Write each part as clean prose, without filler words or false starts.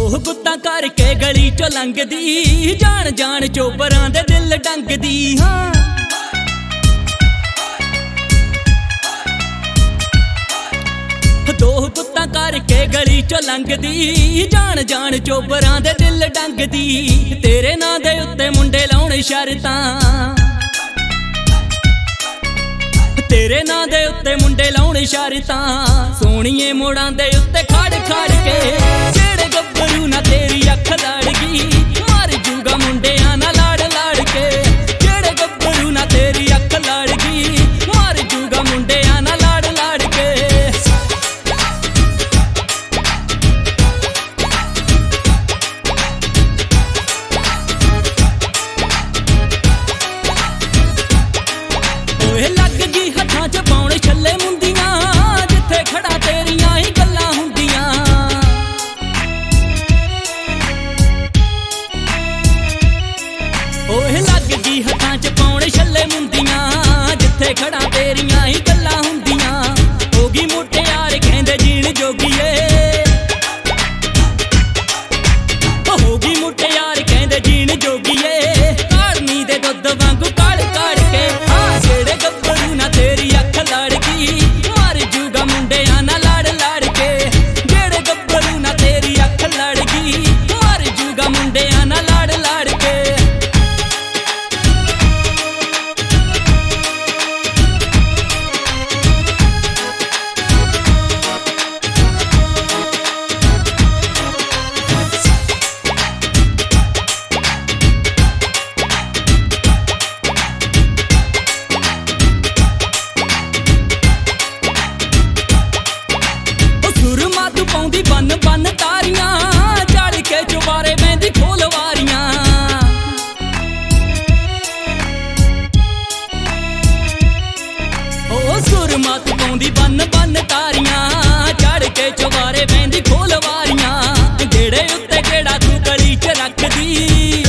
ਦੋ ਗੁੱਤਾਂ ਕਰਕੇ ਗਲੀ ਚੋਂ ਲੰਘਦੀ, ਜਾਣ ਜਾਣ ਚੋਬਰਾਂ ਦੇ ਦਿਲ ਡੰਗਦੀ। ਹਾਂ ਦੋ ਗੁੱਤਾਂ ਕਰਕੇ ਗਲੀ ਚੋਂ ਲੰਘਦੀ, ਜਾਣ ਜਾਣ ਚੋਬਰਾਂ ਦੇ ਦਿਲ ਡੰਗਦੀ। ਤੇਰੇ ਨਾਂ ਦੇ ਉੱਤੇ ਮੁੰਡੇ ਲਾਉਣ ਸ਼ਰਤਾਂ, ਤੇਰੇ ਨਾਂ ਦੇ ਉੱਤੇ ਮੁੰਡੇ ਲਾਉਣ ਸ਼ਰਤਾਂ। ਸੋਹਣੀਏ ਮੋੜਾਂ ਦੇ ਉੱਤੇ ਖੜ ਖੜ ਕੇ, ਜਿਹੜੇ ਗੱਭਰੂ ਨਾ ਤੇਰੀ ਅੱਖ ਲੜ ਗਈ, ਮਰ ਜੂਗਾ ਮੁੰਡਿਆਂ ਨਾਲ ਲੜ ਲੜ ਕੇ। ਜਿਹੜੇ ਗੱਭਰੂ ਨਾ ਤੇਰੀ ਅੱਖ ਲੜ ਗਈ, ਮਰ ਜੂਗਾ ਮੁੰਡਿਆਂ ਨਾਲ ਲੜ ਲੜ ਕੇ। ਓਏ ਲੱਗ ਜੀ ਹੱਥਾਂ 'ਚ ਪਾਉਣ ਛੱਲੇ ਮੁੰਦੀਆਂ, ਜਿੱਥੇ ਖੜਾ ਤੇਰੀਆਂ ਹੀ ਗੱਲਾਂ ਹੁੰਦੀਆਂ। ਓਏ ਲੱਗ ਜੀ ਹੱਥਾਂ ਚ ਪਾਉਣ ਛੱਲੇ ਮੁੰਦੀਆਂ, ਜਿੱਥੇ ਖੜਾ ਤੇਰੀਆਂ ਹੀ ਗੱਲਾਂ ਹੁੰਦੀਆਂ। ਹੋ ਗਈ ਮੁਟਿਆਰ ਕਹਿੰਦੇ ਜੀਣ ਜੋਗੀਏ, ਹੋ ਗਈ ਮੁਟਿਆਰ ਕਹਿੰਦੇ ਜੀਣ ਜੋਗੀਏ। ਕਾੜਨੀ ਦੇ ਦੁੱਧ ਵਾਂਗੂ ਕੜ ਕੜ ਕੇ, ਹਾਂ ਜਿਹੜੇ ਗੱਭਰੂ ਨਾ ਤੇਰੀ ਅੱਖ ਲੜ ਗਈ, ਮਰ ਜੂਗਾ ਮੁੰਡਿਆਂ ਨਾਲ ਲੜ ਲੜ ਕੇ। ਜਿਹੜੇ ਗੱਭਰੂ ਨਾ ਤੇਰੀ ਅੱਖ ਲੜ ਗਈ, ਮਰ ਜੂਗਾ ਮੁੰਡਿਆਂ ਨਾਲ ਲੜ ਲੜ ਕੇ। ਪਾਉਂਦੀ ਬੰਨ ਬੰਨ ਤਾਰੀਆਂ, ਚੜ ਕੇ ਚੁਬਾਰੇ ਬਹਿੰਦੀ ਖੋਲ ਵਾਰੀਆਂ। ਓ ਸੁਰਮਾ ਤੂੰ ਪਾਉਂਦੀ ਬੰਨ ਬੰਨ ਤਾਰੀਆਂ, ਚੜ ਕੇ ਚੁਬਾਰੇ ਬਹਿੰਦੀ ਖੋਲ ਵਾਰੀਆਂ। ਜਿਹੜੇ ਉੱਤੇ ਕਿਹੜਾ ਤੂੰ ਗਲੀ 'ਚ ਰੱਖਦੀ,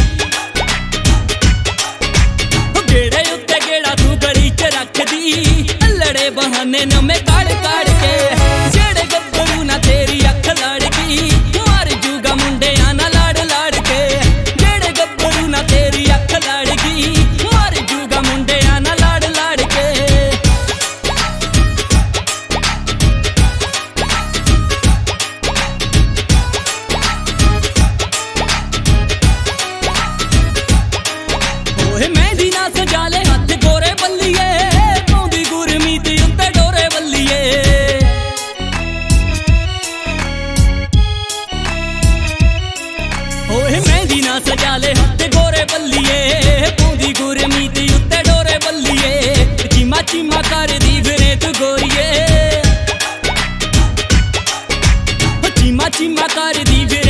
ਜਿਹੜੇ ਉੱਤੇ ਕਿਹੜਾ ਤੂੰ ਗਲੀ 'ਚ ਰੱਖਦੀ। ਲੜੇ ਬਹਾਨੇ ਨਵੇਂ ਕੜ ਕੜ ਕੇ, ਜਿਹੜੇ ਗੱਭਰੂ ਨਾ ਤੇਰੀ ਅੱਖ ਲੜ ਗਈ, ਮਰ ਜੂਗਾ ਮੁੰਡਿਆਂ ਨਾਲ ਲੜ ਲੜ ਕੇ। ਜਿਹੜੇ ਗੱਭਰੂ ਨਾ ਤੇਰੀ ਅੱਖ ਲੜ ਗਈ, ਮਰ ਜੂਗਾ ਮੁੰਡਿਆਂ ਨਾਲ ਲੜ ਲੜ ਕੇ। ਓਏ ਮਹਿੰਦੀ ਨਾ ਸਜਾ ਲੈ ਹੱਥ ਗੋਰੇ ਬੱਲੀਏ, ਪਾਉਂਦੀ ਗੁਰਮੀਤ ਉੱਤੇ ਡੋਰੇ ਬੱਲੀਏ। ਓਏ ਮਹਿੰਦੀ ਨਾ ਸਜਾ ਲੈ ਹੱਥ ਗੋਰੇ ਬੱਲੀਏ, ਪਾਉਂਦੀ ਗੁਰਮੀਤ ਉੱਤੇ ਡੋਰੇ ਬੱਲੀਏ। ਚੀਮਾ ਚੀਮਾ ਕਰਦੀ ਫਿਰੇ ਤੂੰ ਗੋਰੀਏ, ਚੀਮਾ ਚੀਮਾ ਕਰਦੀ ਫਿਰੇ